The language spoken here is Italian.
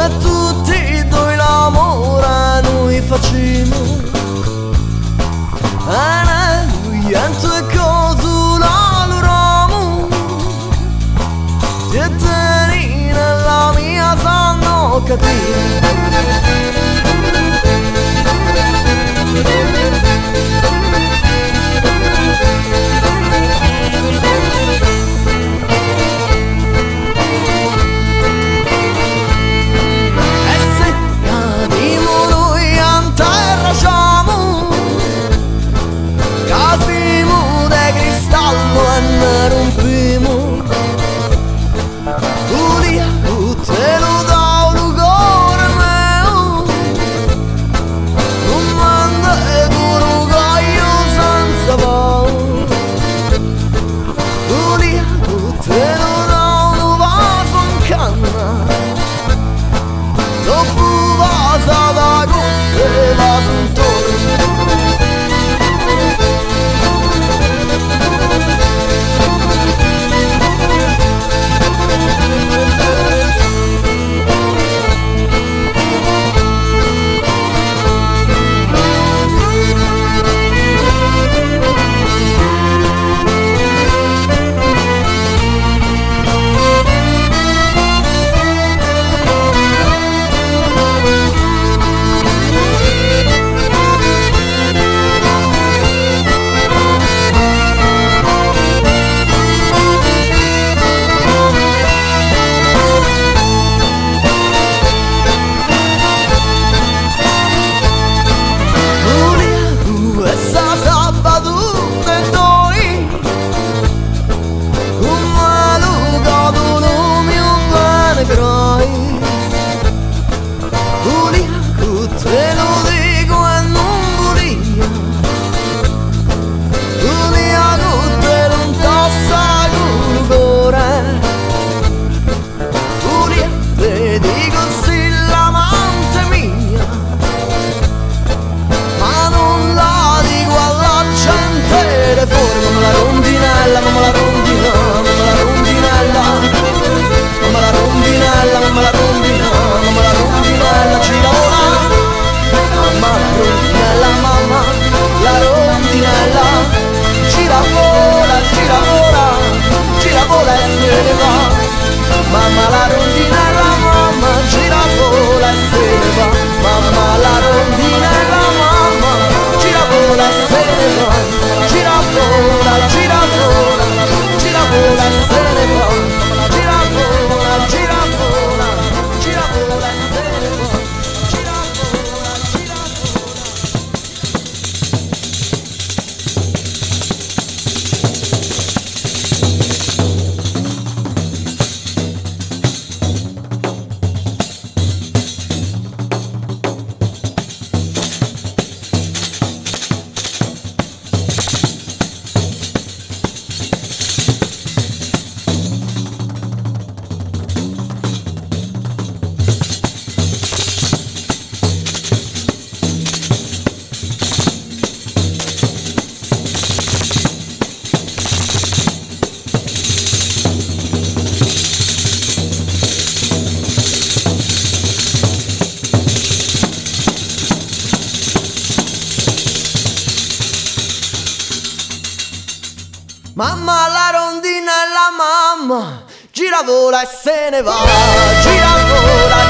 e tutti noi l'amore noi facciamo, e niente cosa l'aloramo, e teni nella mia sanno cattiva. Mamma la rondinella, mamma gira vola e se ne va. Mamma la rondinella, mamma gira vola e se ne va. Gira vola, gira vola, gira vola e se ne va. Gira vola, gira vola, gira vola e se ne va. Gira vola, gira Mamma la rondinella, mamma gira vola e se ne va. Gira vola